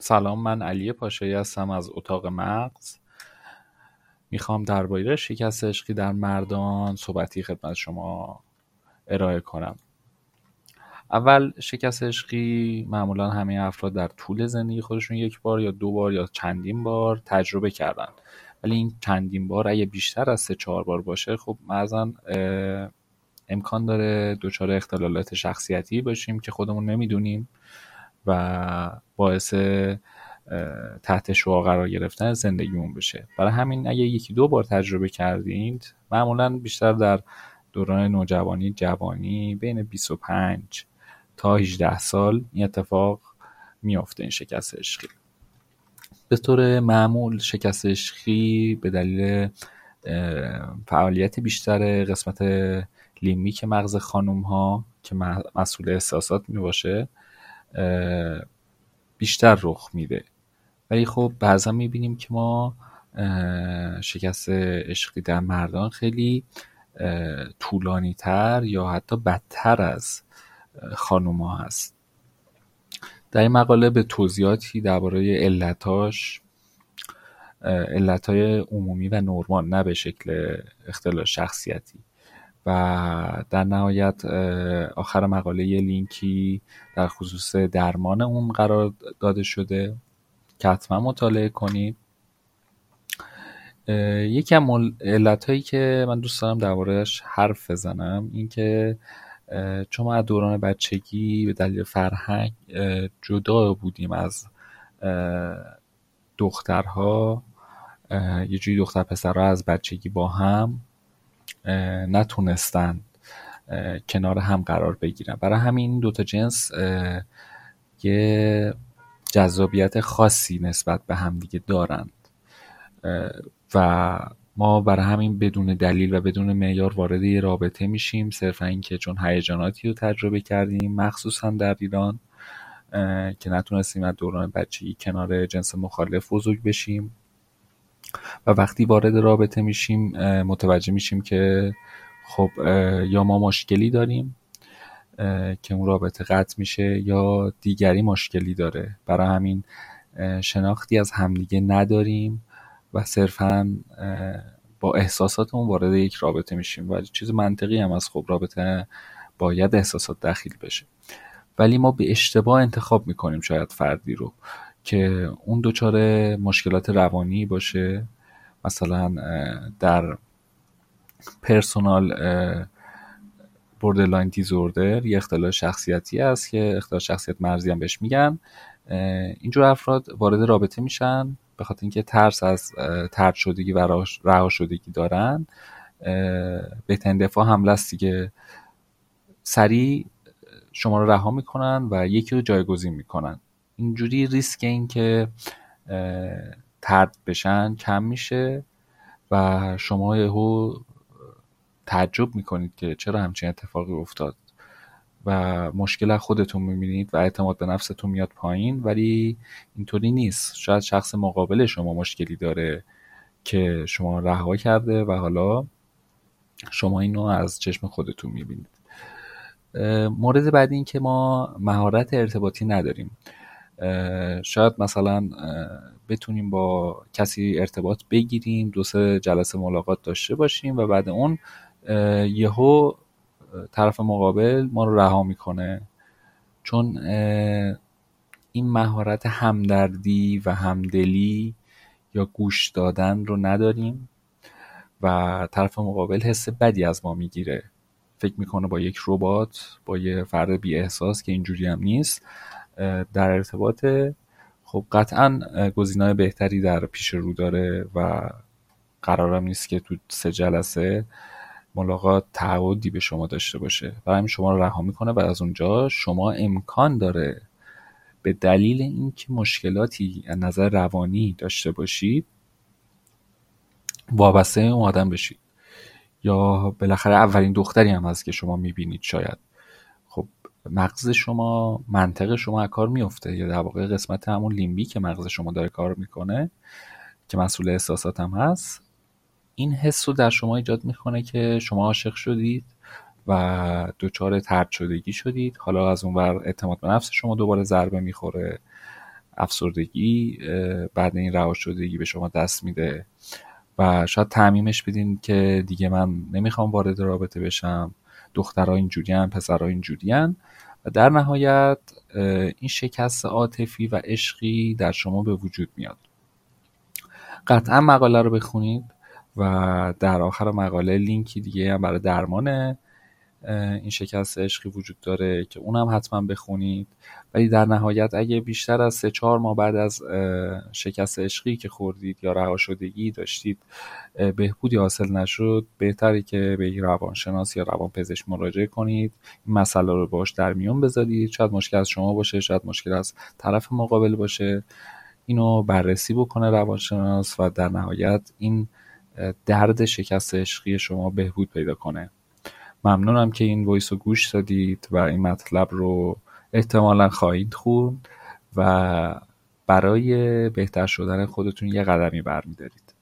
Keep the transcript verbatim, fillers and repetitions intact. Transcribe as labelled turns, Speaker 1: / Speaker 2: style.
Speaker 1: سلام، من علی پاشایی هستم از اتاق مغز. میخوام درباره شکست عشقی در مردان صحبتی خدمت شما ارائه کنم. اول، شکست عشقی معمولا همه افراد در طول زندگی خودشون یک بار یا دو بار یا چندین بار تجربه کردن، ولی این چندین بار اگه بیشتر از سه چهار بار باشه خب مثلا امکان داره دچار اختلالات شخصیتی باشیم که خودمون نمیدونیم و باعث تحت شعاع قرار گرفتن زندگیمون بشه. برای همین اگه یکی دو بار تجربه کردید، معمولا بیشتر در دوران نوجوانی، جوانی، بین بیست و پنج تا هجده سال این اتفاق میافته، این شکست عشقی. به طور معمول شکست عشقی به دلیل فعالیت بیشتر قسمت لیمبیک مغز خانم ها که مسئول احساسات می باشه بیشتر رخ میده. ولی خب بعضا میبینیم که ما شکست عشقی در مردان خیلی طولانی تر یا حتی بدتر از خانوم ها هست. در این مقاله به توضیحاتی درباره علتاش، علتهای عمومی و نورمال، نه به شکل اختلال شخصیتی، و در نهایت آخر مقاله یه لینکی در خصوص درمان اون قرار داده شده که حتما مطالعه کنید. یکی از علتهایی که من دوست دارم درباره‌اش حرف بزنم این که چون ما از دوران بچگی به دلیل فرهنگ جدا بودیم از دخترها، یه جوری دختر پسرها از بچگی با هم نتونستن کنار هم قرار بگیرن. برای همین دوتا جنس یه جذابیت خاصی نسبت به هم دیگه دارند و ما برای همین بدون دلیل و بدون معیار وارد یه رابطه میشیم، صرفا این که چون هیجاناتی رو تجربه کردیم، مخصوصا در ایران که نتونستیم از دوران بچگی کنار جنس مخالف بزرگ بشیم و وقتی وارد رابطه میشیم متوجه میشیم که خب یا ما مشکلی داریم که اون رابطه قطع میشه یا دیگری مشکلی داره. برای همین شناختی از همدیگه نداریم و صرفاً با احساساتمون وارد یک رابطه میشیم و چیز منطقی هم از خب رابطه باید احساسات دخیل بشه، ولی ما به اشتباه انتخاب میکنیم شاید فردی رو که اون دچار مشکلات روانی باشه، مثلا در پرسونال بوردرلاین دیزوردر، یه اختلال شخصیتی است که اختلال شخصیت مرزی هم بهش میگن. اینجور افراد وارد رابطه میشن به خاطر اینکه ترس از طرد شدگی و رها شدگی دارن. بهترین دفاع حمله است دیگه، سریع شما رو رها میکنن و یکی رو جایگزین میکنن. اینجوری ریسک این که طرد بشن کم میشه و شما یهو تعجب میکنید که چرا همچین اتفاقی افتاد و مشکل از خودتون میبینید و اعتماد به نفستون میاد پایین، ولی اینطوری نیست. شاید شخص مقابل شما مشکلی داره که شما رها کرده و حالا شما اینو از چشم خودتون میبینید. مورد بعدی این که ما مهارت ارتباطی نداریم. شاید مثلا بتونیم با کسی ارتباط بگیریم، دو سه جلسه ملاقات داشته باشیم و بعد اون یهو طرف مقابل ما رو رها میکنه، چون این مهارت همدردی و همدلی یا گوش دادن رو نداریم و طرف مقابل حس بدی از ما میگیره، فکر میکنه با یک ربات، با یه فرد بی احساس که اینجوری هم نیست در ارتباط. خب قطعا گزینه‌های بهتری در پیش رو داره و قرارم نیست که تو سه جلسه ملاقات تعهدی به شما داشته باشه. برای همین شما رو رها میکنه و از اونجا شما امکان داره به دلیل اینکه مشکلاتی از نظر روانی داشته باشید وابسته اون آدم بشید، یا بالاخره اولین دختری هم هست که شما میبینید. شاید خب مغز شما، منطق شما از کار میفته، یا در واقع قسمت همون لیمبی که مغز شما داره کار میکنه که مسئول احساسات هم هست، این حس رو در شما ایجاد میکنه که شما عاشق شدید و دچار طرد شدگی شدید. حالا از اون ور اعتماد به نفس شما دوباره ضربه میخوره، افسردگی بعد این رها شدگی به شما دست میده و شاید تعمیمش بدین که دیگه من نمیخوام وارد رابطه بشم، دخترها اینجورین، پسرها اینجورین، و در نهایت این شکست عاطفی و عشقی در شما به وجود میاد. قطعا مقاله رو بخونید و در آخر مقاله لینکی دیگه هم برای درمان این شکست عشقی وجود داره که اونم حتما بخونید. ولی در نهایت اگه بیشتر از سه چهار ماه بعد از شکست عشقی که خوردید یا رها شدگی داشتید بهبودی حاصل نشد، بهتره که به یک روانشناس یا روانپزشک مراجعه کنید، این مسئله رو باهاش در میون بذارید. شاید مشکل از شما باشه، شاید مشکل از طرف مقابل باشه، اینو بررسی بکنه روانشناس و در نهایت این درد شکست عشقی شما بهبود پیدا کنه. ممنونم که این وایس رو گوش دادید و این مطلب رو احتمالاً خواهید خوند و برای بهتر شدن خودتون یه قدمی برمی‌دارید.